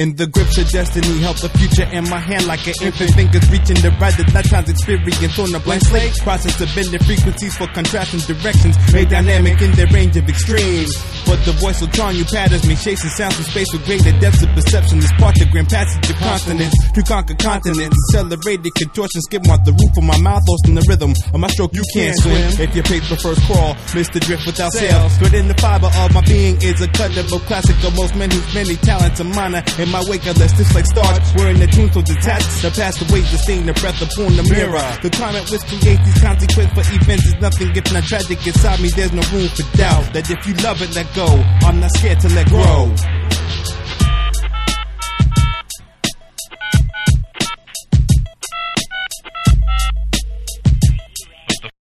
In the grips of destiny, help the future in my hand like an infant. Fingers reaching the right, the lifetime's experience on a blank slate. Process of bending frequencies for contrasting directions, made dynamic in their range of extremes. But the voice will charm you, patterns me, chasing sounds from space with greater depths of perception. This partogram passage of consonants to conquer continents. Accelerated contortion, skim off the roof of my mouth, lost in the rhythm of my stroke. You can't swim if your paper first crawl. Mr. Drift without sails. But in the fiber of my being is a cuttable classic of most men whose many talents are minor. In my wake, I less this like starch. We're in the tune so detached. The past away, the stain, the breath upon the mirror. The climate which creates these consequences for events is nothing if not tragic. Inside me, there's no room for doubt. That if you love it, let go. I'm not scared to let grow.